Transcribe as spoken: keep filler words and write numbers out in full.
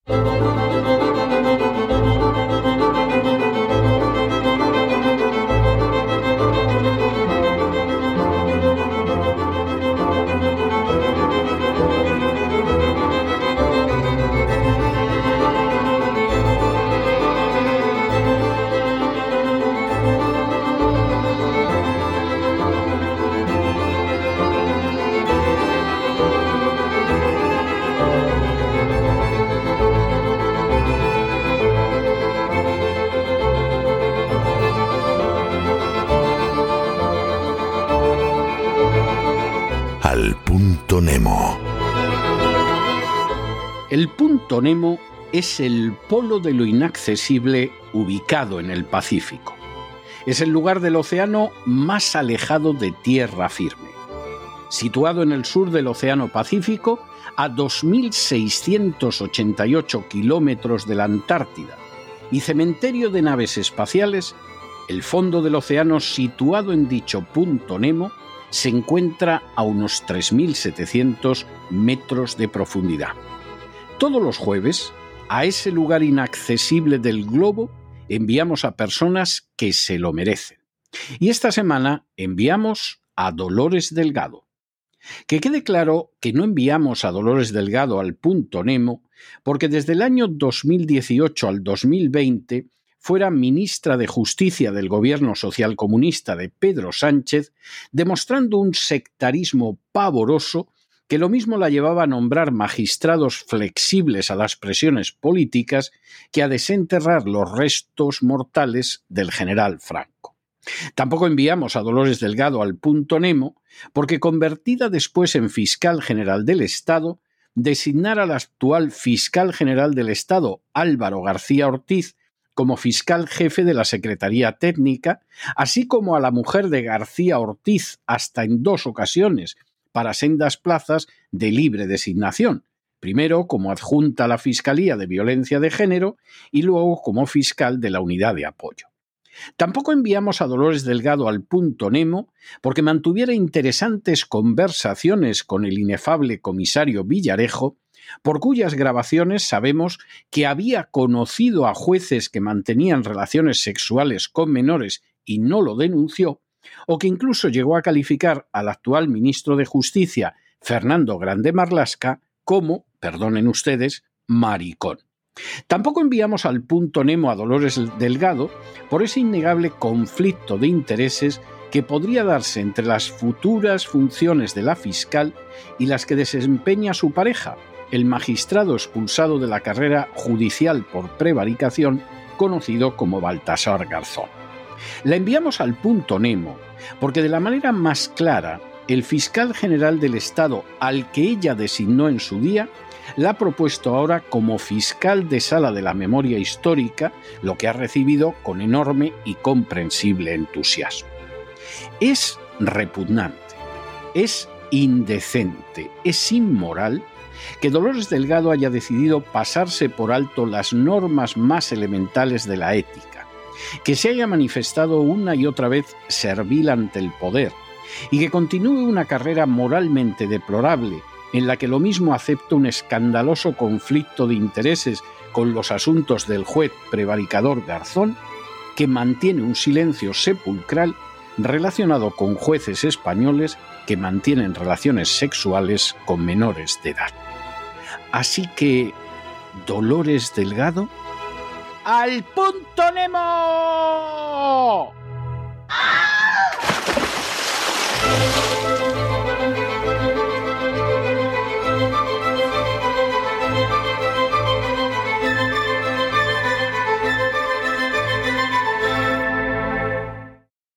Al punto Nemo. El punto Nemo es el polo de lo inaccesible ubicado en el Pacífico. Es el lugar del océano más alejado de tierra firme. Situado en el sur del Océano Pacífico, a dos mil seiscientos ochenta y ocho kilómetros de la Antártida, y cementerio de naves espaciales, el fondo del océano situado en dicho punto Nemo se encuentra a unos tres mil setecientos metros de profundidad. Todos los jueves, a ese lugar inaccesible del globo, enviamos a personas que se lo merecen. Y esta semana enviamos a Dolores Delgado. Que quede claro que no enviamos a Dolores Delgado al punto Nemo porque desde el año dos mil dieciocho al dos mil veinte fuera ministra de Justicia del gobierno socialcomunista de Pedro Sánchez, demostrando un sectarismo pavoroso que lo mismo la llevaba a nombrar magistrados flexibles a las presiones políticas que a desenterrar los restos mortales del general Franco. Tampoco enviamos a Dolores Delgado al punto Nemo porque, convertida después en fiscal general del Estado, designara al actual fiscal general del Estado, Álvaro García Ortiz, como fiscal jefe de la Secretaría Técnica, así como a la mujer de García Ortiz hasta en dos ocasiones para sendas plazas de libre designación, primero como adjunta a la Fiscalía de Violencia de Género y luego como fiscal de la Unidad de Apoyo. Tampoco enviamos a Dolores Delgado al punto Nemo porque mantuviera interesantes conversaciones con el inefable comisario Villarejo, por cuyas grabaciones sabemos que había conocido a jueces que mantenían relaciones sexuales con menores y no lo denunció, o que incluso llegó a calificar al actual ministro de Justicia, Fernando Grande Marlaska, como, perdonen ustedes, maricón. Tampoco enviamos al punto Nemo a Dolores Delgado por ese innegable conflicto de intereses que podría darse entre las futuras funciones de la fiscal y las que desempeña su pareja, el magistrado expulsado de la carrera judicial por prevaricación, conocido como Baltasar Garzón. La enviamos al punto Nemo porque de la manera más clara, el fiscal general del Estado al que ella designó en su día, la ha propuesto ahora como fiscal de sala de la memoria histórica, lo que ha recibido con enorme y comprensible entusiasmo. Es repugnante, es indecente, es inmoral que Dolores Delgado haya decidido pasarse por alto las normas más elementales de la ética, que se haya manifestado una y otra vez servil ante el poder y que continúe una carrera moralmente deplorable en la que lo mismo acepta un escandaloso conflicto de intereses con los asuntos del juez prevaricador Garzón, que mantiene un silencio sepulcral relacionado con jueces españoles que mantienen relaciones sexuales con menores de edad. Así que, Dolores Delgado, ¡al punto Nemo!